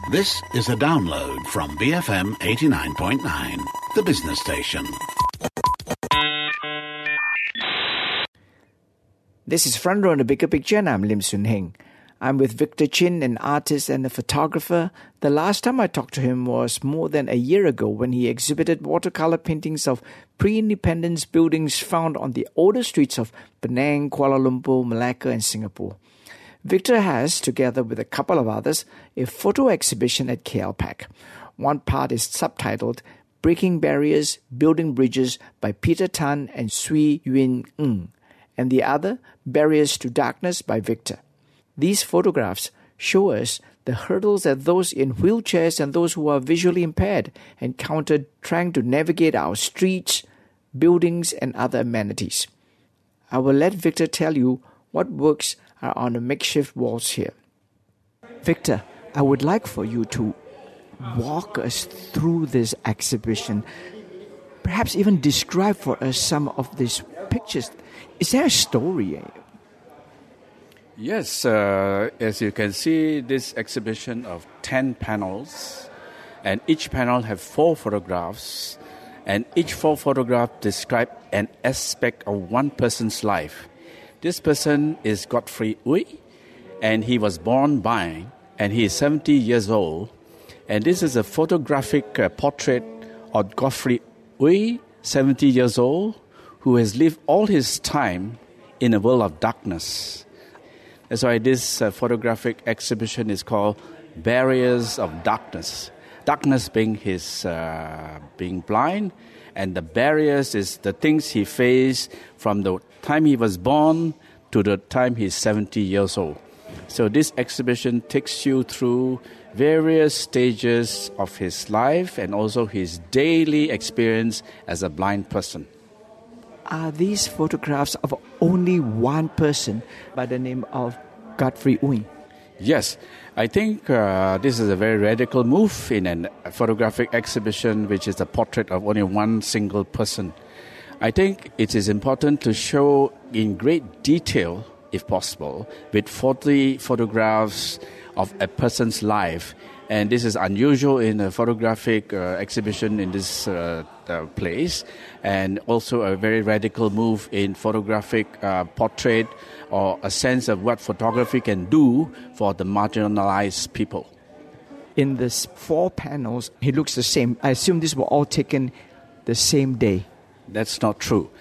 This is a download from BFM 89.9, the business station. This is Front Row in the Bigger Picture, and I'm Lim Soon Heng. I'm with Victor Chin, an artist and a photographer. The last time I talked to him was more than a year ago when he exhibited watercolor paintings of pre-independence buildings found on the older streets of Penang, Kuala Lumpur, Malacca and Singapore. Victor has, together with a couple of others, a photo exhibition at KLPAC. One part is subtitled Breaking Barriers, Building Bridges by Peter Tan and Sui Yun Ng, and the other, Barriers to Darkness by Victor. These photographs show us the hurdles that those in wheelchairs and those who are visually impaired encountered trying to navigate our streets, buildings, and other amenities. I will let Victor tell you what works are on the makeshift walls here. Victor, I would like for you to walk us through this exhibition. Perhaps even describe for us some of these pictures. Is there a story? Yes, as you can see, this exhibition of 10 panels, and each panel have 4 photographs, and each 4 photographs describe an aspect of one person's life. This person is Godfrey Ui, and he was born blind, and he is 70 years old. And this is a photographic portrait of Godfrey Ui, 70 years old, who has lived all his time in a world of darkness. That's why this photographic exhibition is called Barriers of Darkness. Darkness being his being blind, and the barriers is the things he faced from the time he was born to the time he's 70 years old. So this exhibition takes you through various stages of his life and also his daily experience as a blind person. Are these photographs of only one person by the name of Godfrey Ui? Yes, I think this is a very radical move in a photographic exhibition, which is a portrait of only one single person. I think it is important to show in great detail, if possible, with 40 photographs of a person's life. And this is unusual in a photographic exhibition in this place, and also a very radical move in photographic portrait, or a sense of what photography can do for the marginalized people. In these 4 panels, he looks the same. I assume these were all taken the same day. That's not true.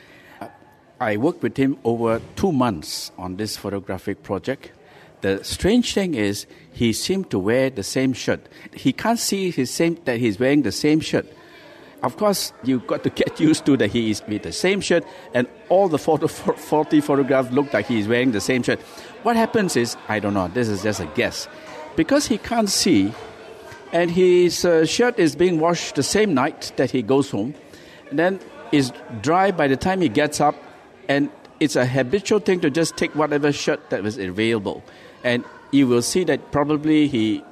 I worked with him over 2 months on this photographic project. The strange thing is, he seemed to wear the same shirt. He can't see that he's wearing the same shirt. Of course, you've got to get used to that he is with the same shirt, and all the 40 photographs look like he's wearing the same shirt. What happens is, I don't know, this is just a guess. Because he can't see, and his shirt is being washed the same night that he goes home, and then is dry by the time he gets up, and it's a habitual thing to just take whatever shirt that was available. And you will see that probably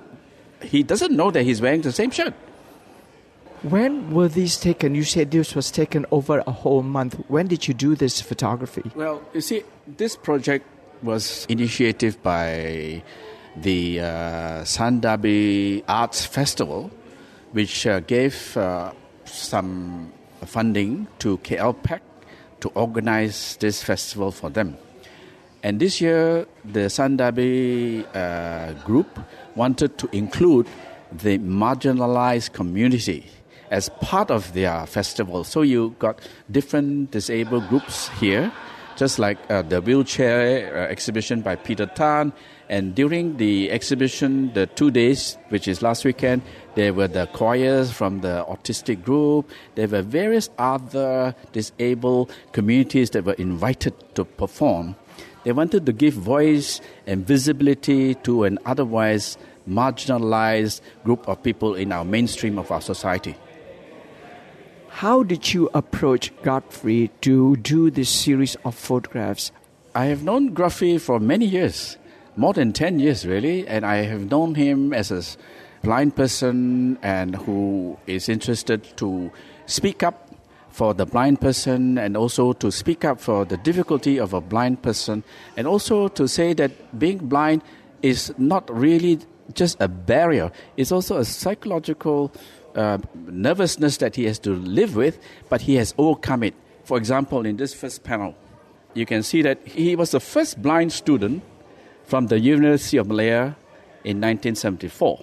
he doesn't know that he's wearing the same shirt. When were these taken? You said this was taken over a whole month. When did you do this photography? Well, you see, this project was initiated by the Sandabi Arts Festival, which gave some funding to KLPAC to organize this festival for them. And this year, the Sandabi group wanted to include the marginalized community as part of their festival. So you got different disabled groups here, just like the wheelchair exhibition by Peter Tan. And during the exhibition, the 2 days, which is last weekend, there were the choirs from the autistic group. There were various other disabled communities that were invited to perform. They wanted to give voice and visibility to an otherwise marginalized group of people in our mainstream of our society. How did you approach Godfrey to do this series of photographs? I have known Godfrey for many years, more than 10 years really, and I have known him as a blind person and who is interested to speak up for the blind person, and also to speak up for the difficulty of a blind person, and also to say that being blind is not really just a barrier. It's also a psychological nervousness that he has to live with, but he has overcome it. For example, in this first panel, you can see that he was the first blind student from the University of Malaya in 1974.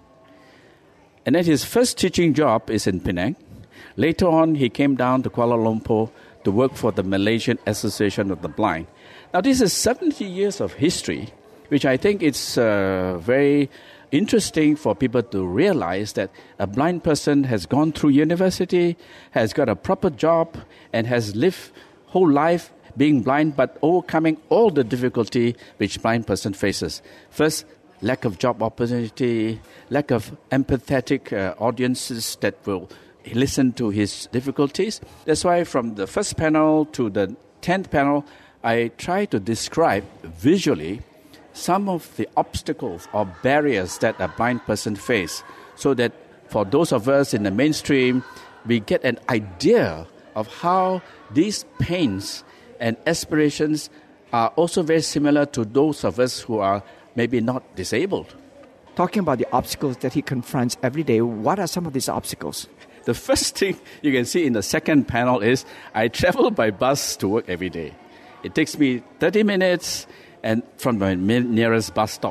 And then his first teaching job is in Penang. Later on, he came down to Kuala Lumpur to work for the Malaysian Association of the Blind. Now, this is 70 years of history, which I think it's very interesting for people to realize that a blind person has gone through university, has got a proper job, and has lived whole life being blind, but overcoming all the difficulty which blind person faces. First, lack of job opportunity, lack of empathetic audiences that will listen to his difficulties. That's why from the first panel to the 10th panel, I try to describe visually some of the obstacles or barriers that a blind person face, so that for those of us in the mainstream, we get an idea of how these pains and aspirations are also very similar to those of us who are maybe not disabled. Talking about the obstacles that he confronts every day, what are some of these obstacles? The first thing you can see in the second panel is I travel by bus to work every day. It takes me 30 minutes and from my nearest bus stop.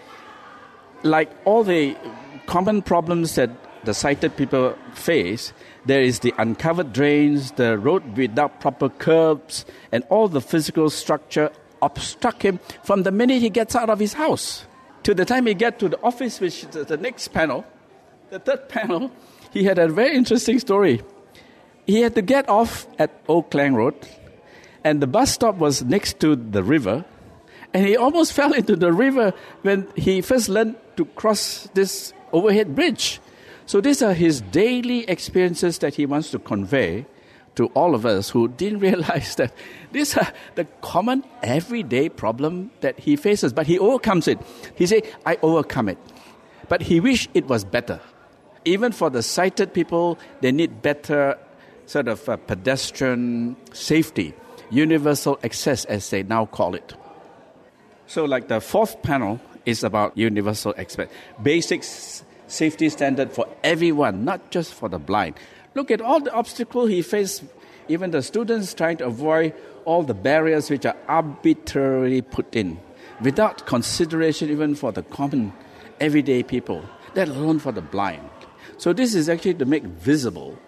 Like all the common problems that the sighted people face, there is the uncovered drains, the road without proper curbs, and all the physical structure obstruct him from the minute he gets out of his house to the time he gets to the office, which is the next panel. The third panel, he had a very interesting story. He had to get off at Old Klang Road, and the bus stop was next to the river, and he almost fell into the river when he first learned to cross this overhead bridge. So these are his daily experiences that he wants to convey to all of us who didn't realize that these are the common everyday problem that he faces. But he overcomes it. He said, I overcome it. But he wished it was better. Even for the sighted people, they need better sort of pedestrian safety, universal access as they now call it. So like the fourth panel is about universal access, basic safety standard for everyone, not just for the blind. Look at all the obstacles he faced, even the students trying to avoid all the barriers which are arbitrarily put in, without consideration even for the common everyday people, let alone for the blind. So this is actually to make visible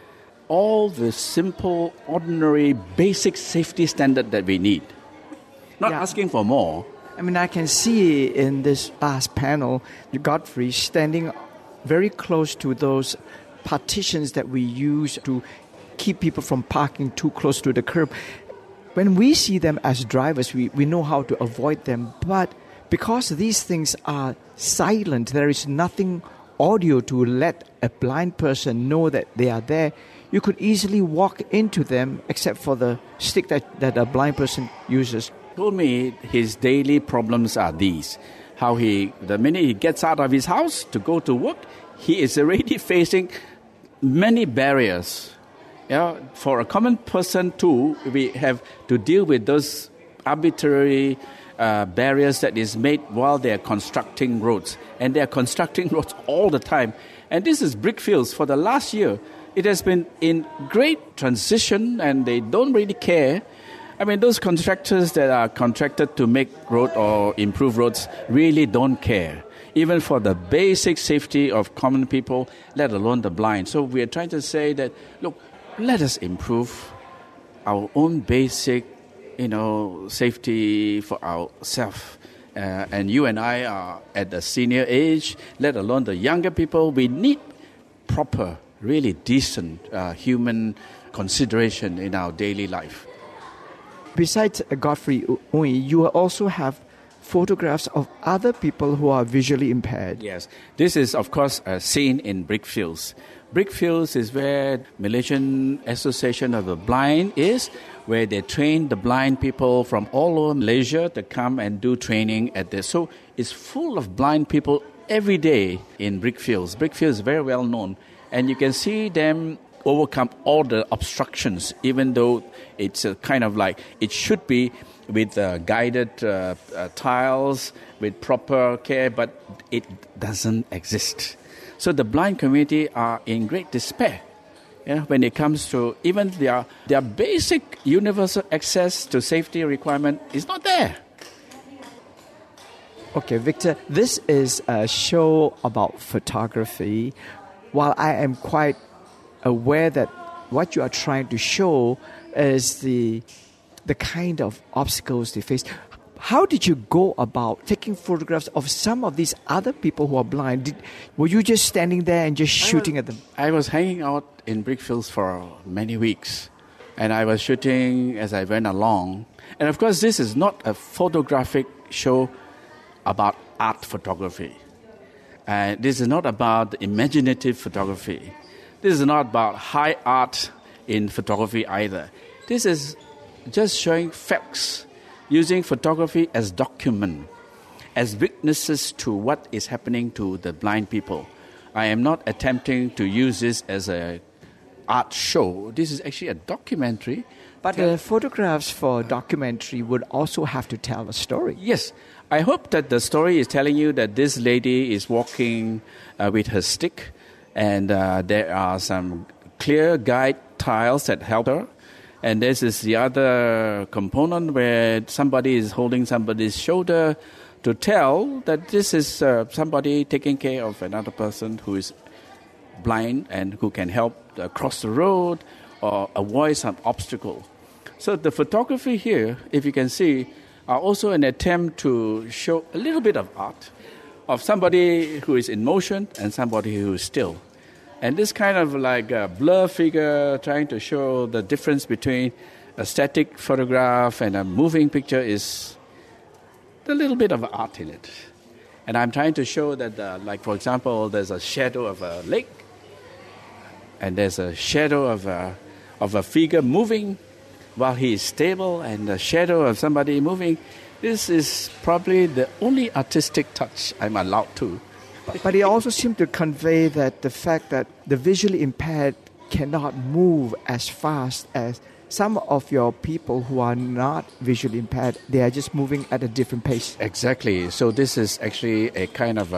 all the simple, ordinary, basic safety standard that we need. Not asking for more. I mean, I can see in this last panel, Godfrey standing very close to those partitions that we use to keep people from parking too close to the curb. When we see them as drivers, we know how to avoid them. But because these things are silent, there is nothing audio to let a blind person know that they are there. You could easily walk into them except for the stick that a blind person uses. Told me his daily problems are these. How the minute he gets out of his house to go to work, he is already facing many barriers. For a common person too, we have to deal with those arbitrary barriers that is made while they are constructing roads. And they are constructing roads all the time. And this is Brickfields. For the last year, it has been in great transition and they don't really care. I mean, those contractors that are contracted to make road or improve roads really don't care, even for the basic safety of common people, let alone the blind. So we are trying to say that, look, let us improve our own basic, safety for ourselves. And you and I are at the senior age, let alone the younger people. We need proper, really decent human consideration in our daily life. Besides Godfrey Ui, you also have photographs of other people who are visually impaired. Yes. This is, of course, a scene in Brickfields. Brickfields is where Malaysian Association of the Blind is, where they train the blind people from all over Malaysia to come and do training at this. So it's full of blind people every day in Brickfields. Brickfields is very well known. And you can see them overcome all the obstructions, even though it's kind of like it should be with guided tiles, with proper care, but it doesn't exist. So the blind community are in great despair. When it comes to even their basic universal access to safety requirement is not there. Okay, Victor, this is a show about photography. While I am quite aware that what you are trying to show is the kind of obstacles they face, how did you go about taking photographs of some of these other people who are blind? Were you just standing there and just shooting at them? I was hanging out in Brickfields for many weeks, and I was shooting as I went along. And of course, this is not a photographic show about art photography. This is not about imaginative photography. This is not about high art in photography either. This is just showing facts, using photography as document, as witnesses to what is happening to the blind people. I am not attempting to use this as an art show. This is actually a documentary. But the photographs for documentary would also have to tell a story. Yes. I hope that the story is telling you that this lady is walking with her stick, and there are some clear guide tiles that help her. And this is the other component where somebody is holding somebody's shoulder to tell that this is somebody taking care of another person who is blind and who can help cross the road or avoid some obstacle. So the photography here, if you can see, are also an attempt to show a little bit of art of somebody who is in motion and somebody who is still. And this kind of like a blur figure trying to show the difference between a static photograph and a moving picture is a little bit of art in it. And I'm trying to show that, like for example, there's a shadow of a lake, and there's a shadow of a figure moving while he is stable, and the shadow of somebody moving. This is probably the only artistic touch I'm allowed to. But it also seemed to convey that the fact that the visually impaired cannot move as fast as some of your people who are not visually impaired. They are just moving at a different pace. Exactly. So this is actually a kind of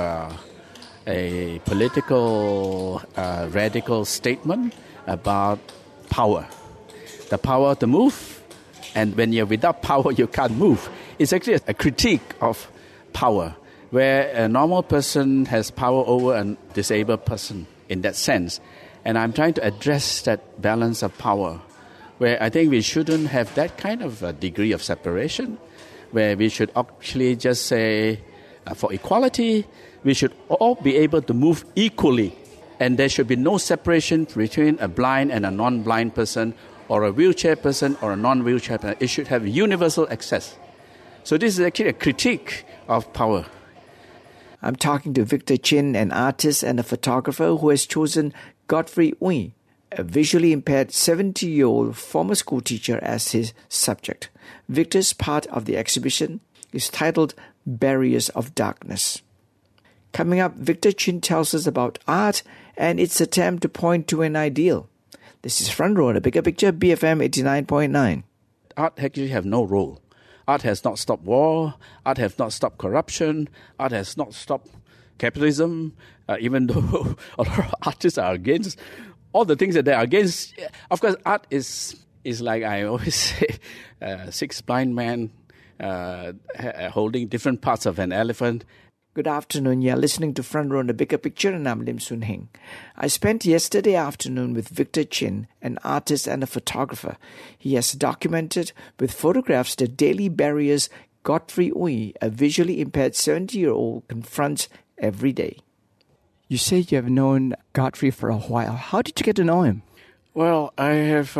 a political radical statement about power. The power to move, and when you're without power, you can't move. It's actually a critique of power, where a normal person has power over a disabled person in that sense. And I'm trying to address that balance of power, where I think we shouldn't have that kind of a degree of separation, where we should actually just say, for equality, we should all be able to move equally. And there should be no separation between a blind and a non-blind person, or a wheelchair person or a non-wheelchair person. It should have universal access. So this is actually a critique of power. I'm talking to Victor Chin, an artist and a photographer who has chosen Godfrey Ui, a visually impaired 70-year-old former school teacher, as his subject. Victor's part of the exhibition is titled Barriers of Darkness. Coming up, Victor Chin tells us about art and its attempt to point to an ideal. This is Front Row, The Bigger Picture, BFM 89.9. Art actually have no role. Art has not stopped war. Art has not stopped corruption. Art has not stopped capitalism, even though a lot of artists are against all the things that they are against. Of course, art is like I always say, six blind men holding different parts of an elephant. Good afternoon. You're listening to Front Row, The Bigger Picture, and I'm Lim Soon Heng. I spent yesterday afternoon with Victor Chin, an artist and a photographer. He has documented with photographs the daily barriers Godfrey Ui, a visually impaired 70-year-old, confronts every day. You say you have known Godfrey for a while. How did you get to know him? Well, I have,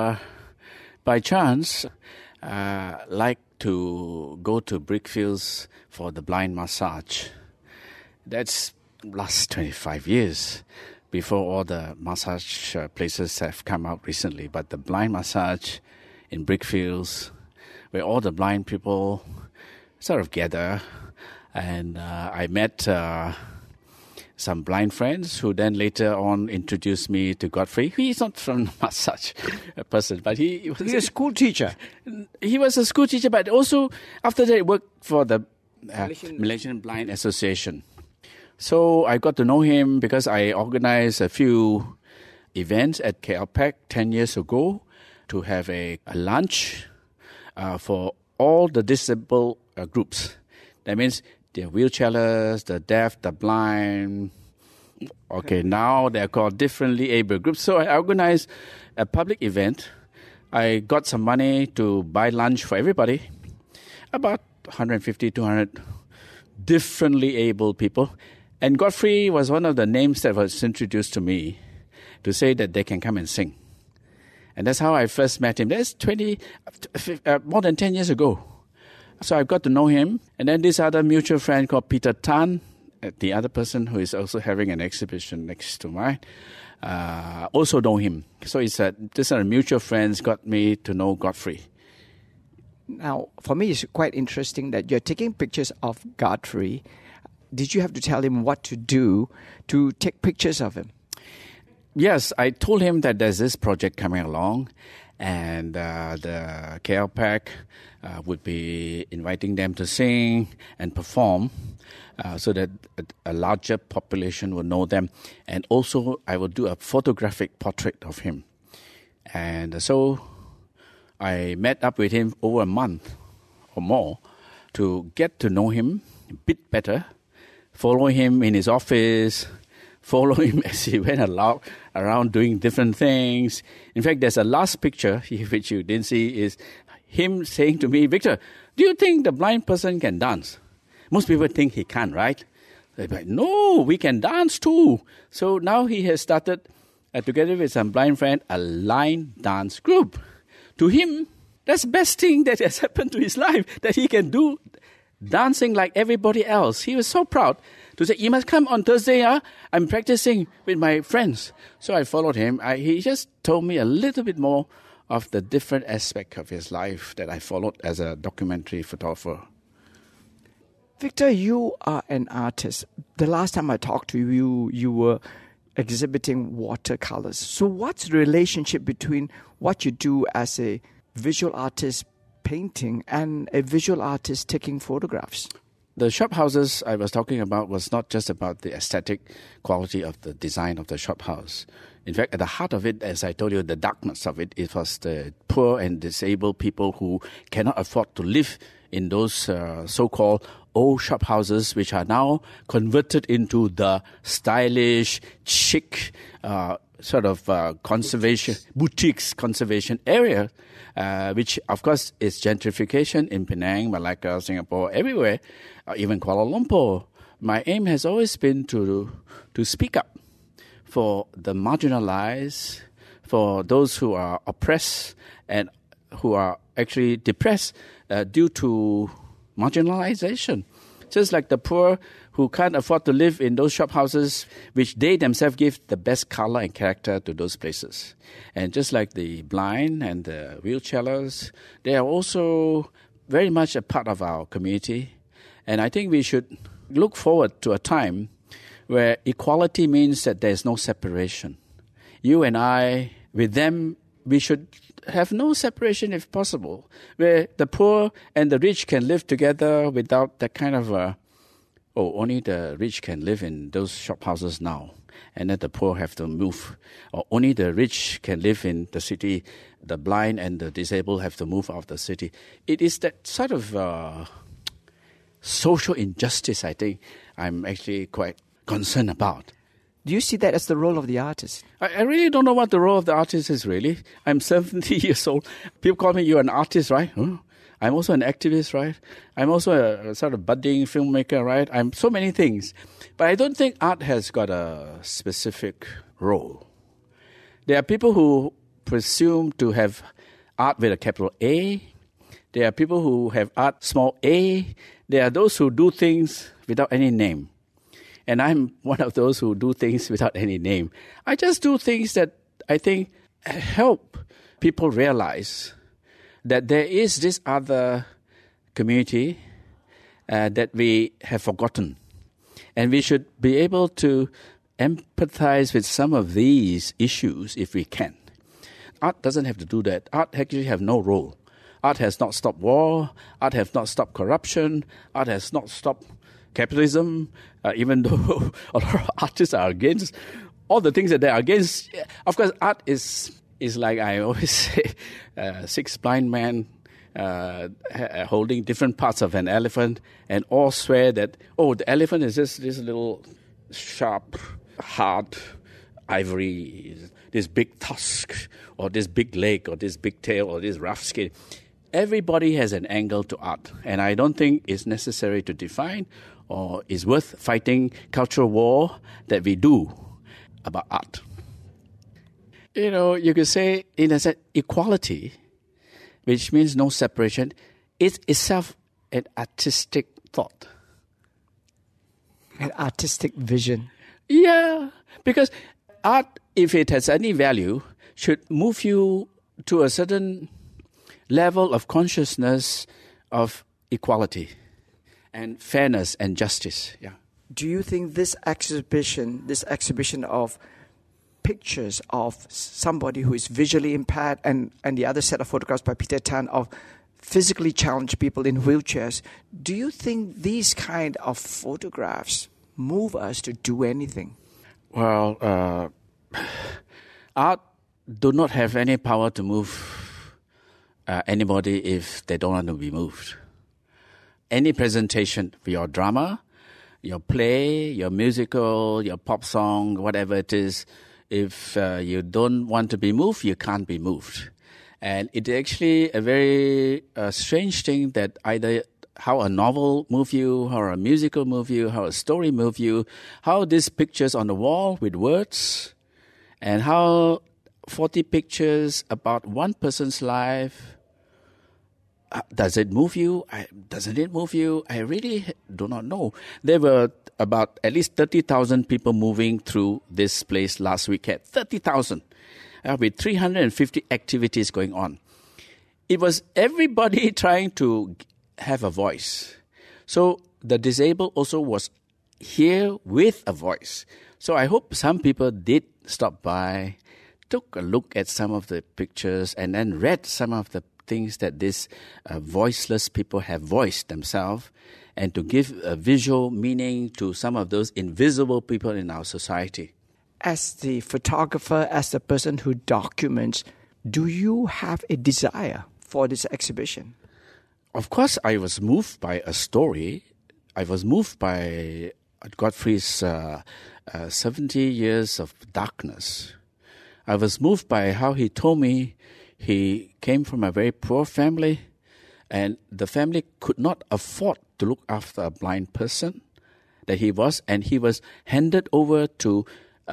by chance, liked to go to Brickfields for the blind massage. That's last 25 years, before all the massage places have come out recently. But the blind massage in Brickfields, where all the blind people sort of gather, and I met some blind friends who then later on introduced me to Godfrey. He's not from such a person, but he was He's a school teacher. He was a school teacher, but also after that he worked for the Malaysian Blind Association. So I got to know him because I organized a few events at KLPAC 10 years ago to have a lunch for all the disabled groups. That means the wheelchairless, the deaf, the blind. Okay, now they're called differently able groups. So I organized a public event. I got some money to buy lunch for everybody, about 150, 200 differently able people. And Godfrey was one of the names that was introduced to me to say that they can come and sing. And that's how I first met him. That's more than 10 years ago. So I got to know him. And then this other mutual friend called Peter Tan, the other person who is also having an exhibition next to mine, also know him. So it's these are mutual friends got me to know Godfrey. Now, for me, it's quite interesting that you're taking pictures of Godfrey. Did you have to tell him what to do to take pictures of him? Yes, I told him that there's this project coming along, and the KLPAC would be inviting them to sing and perform so that a larger population will know them. And also, I will do a photographic portrait of him. And so I met up with him over a month or more to get to know him a bit better, follow him in his office, follow him as he went around doing different things. In fact, there's a last picture, which you didn't see, is him saying to me, Victor, do you think the blind person can dance? Most people think he can't, right? They're like, no, we can dance too. So now he has started, together with some blind friend, a line dance group. To him, that's the best thing that has happened to his life, that he can do dancing like everybody else. He was so proud to say, you must come on Thursday. I'm practicing with my friends. So I followed him. He just told me a little bit more of the different aspect of his life that I followed as a documentary photographer. Victor, you are an artist. The last time I talked to you, you were exhibiting watercolors. So what's the relationship between what you do as a visual artist painting and a visual artist taking photographs? The shop houses I was talking about was not just about the aesthetic quality of the design of the shop house. In fact, at the heart of it, as I told you, the darkness of it was the poor and disabled people who cannot afford to live in those so-called old shop houses, which are now converted into the stylish, chic, conservation, boutiques conservation area, which, of course, is gentrification in Penang, Malacca, Singapore, everywhere, even Kuala Lumpur. My aim has always been to speak up for the marginalized, for those who are oppressed and who are actually depressed due to marginalization. Just like the poor who can't afford to live in those shop houses, which they themselves give the best color and character to those places. And just like the blind and the wheelchairless, they are also very much a part of our community. And I think we should look forward to a time where equality means that there's no separation. You and I, with them, we should have no separation if possible, where the poor and the rich can live together without that kind of, only the rich can live in those shop houses now, and then the poor have to move. Or only the rich can live in the city, the blind and the disabled have to move out of the city. It is that sort of social injustice, I think, I'm actually quite concerned about. Do you see that as the role of the artist? I really don't know what the role of the artist is, really. I'm 70 years old. People call me, you're an artist, right? Huh? I'm also an activist, right? I'm also a sort of budding filmmaker, right? I'm so many things. But I don't think art has got a specific role. There are people who presume to have art with a capital A. There are people who have art small a. There are those who do things without any name. And I'm one of those who do things without any name. I just do things that I think help people realize that there is this other community that we have forgotten. And we should be able to empathize with some of these issues if we can. Art doesn't have to do that. Art actually have no role. Art has not stopped war. Art has not stopped corruption. Art has not stopped capitalism, even though a lot of artists are against all the things that they are against. Of course, art is like I always say, six blind men holding different parts of an elephant, and all swear that, oh, the elephant is just this little sharp, hard ivory, this big tusk, or this big leg, or this big tail, or this rough skin. Everybody has an angle to art, and I don't think it's necessary to define or is worth fighting cultural war that we do about art. You know, you could say, in a sense, equality, which means no separation, is itself an artistic thought. An artistic vision. Yeah, because art, if it has any value, should move you to a certain level of consciousness of equality and fairness and justice. Yeah. Do you think this exhibition of pictures of somebody who is visually impaired and the other set of photographs by Peter Tan of physically challenged people in wheelchairs, do you think these kind of photographs move us to do anything? Well, art do not have any power to move anybody if they don't want to be moved. Any presentation, your drama, your play, your musical, your pop song, whatever it is, if you don't want to be moved, you can't be moved. And it's actually a very strange thing that either how a novel moves you, how a musical moves you, how a story moves you, how these pictures on the wall with words, and how 40 pictures about one person's life, does it move you? Doesn't it move you? I really do not know. There were about at least 30,000 people moving through this place last weekend. 30,000. With 350 activities going on. It was everybody trying to have a voice. So the disabled also was here with a voice. So I hope some people did stop by, took a look at some of the pictures, and then read some of the things that these voiceless people have voiced themselves, and to give a visual meaning to some of those invisible people in our society. As the photographer, as the person who documents, do you have a desire for this exhibition? Of course, I was moved by a story. I was moved by Godfrey's 70 years of darkness. I was moved by how he told me he came from a very poor family, and the family could not afford to look after a blind person that he was, and he was handed over to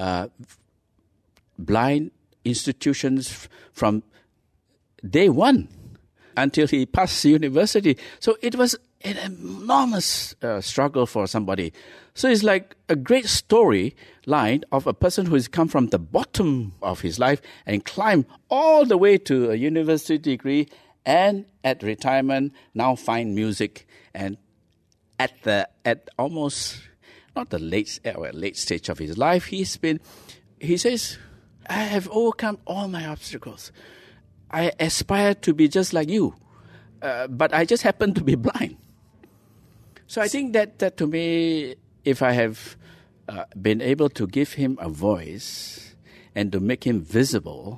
blind institutions from day one until he passed university. So it was an enormous struggle for somebody. So it's like a great story line of a person who has come from the bottom of his life and climbed all the way to a university degree, and at retirement now find music, and at almost not the late stage of his life, he says, I have overcome all my obstacles. I aspire to be just like you, but I just happen to be blind. So I think that to me, if I have been able to give him a voice and to make him visible,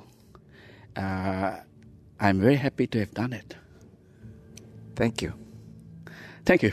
I'm very happy to have done it. Thank you. Thank you.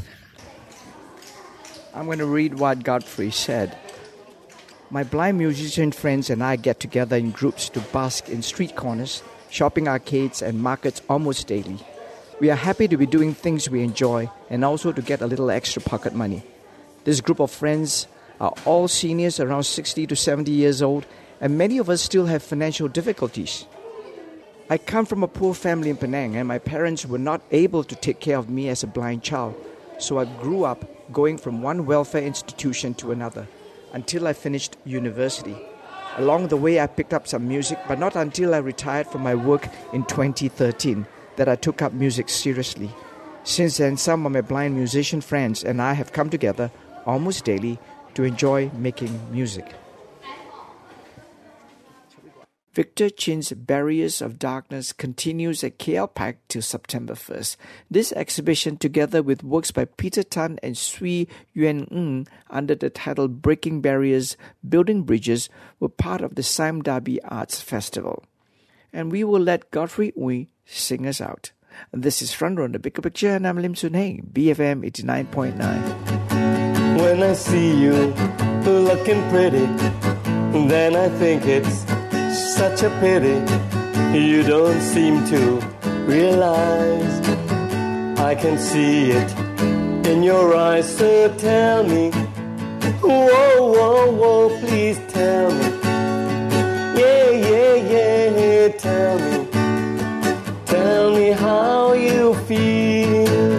I'm going to read what Godfrey said. My blind musician friends and I get together in groups to bask in street corners, shopping arcades and markets almost daily. We are happy to be doing things we enjoy and also to get a little extra pocket money. This group of friends are all seniors around 60 to 70 years old, and many of us still have financial difficulties. I come from a poor family in Penang, and my parents were not able to take care of me as a blind child, so I grew up going from one welfare institution to another until I finished university. Along the way, I picked up some music, but not until I retired from my work in 2013 that I took up music seriously. Since then, some of my blind musician friends and I have come together almost daily to enjoy making music. Victor Chin's Barriers of Darkness continues at KLPAC till September 1st. This exhibition, together with works by Peter Tan and Sui Yuan Ng under the title Breaking Barriers, Building Bridges, were part of the Sime Darby Arts Festival. And we will let Godfrey Uy sing us out. This is Front Row in the Bigger Picture, and I'm Lim Soon Heng, BFM 89.9. When I see you looking pretty, then I think it's such a pity you don't seem to realize. I can see it in your eyes, so tell me, whoa, whoa, whoa, please tell me. Yeah, yeah, yeah, tell me how you feel.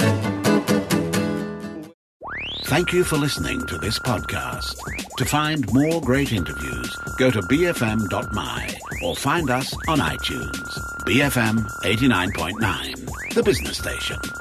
Thank you for listening to this podcast. To find more great interviews, go to bfm.my or find us on iTunes. BFM 89.9, the business station.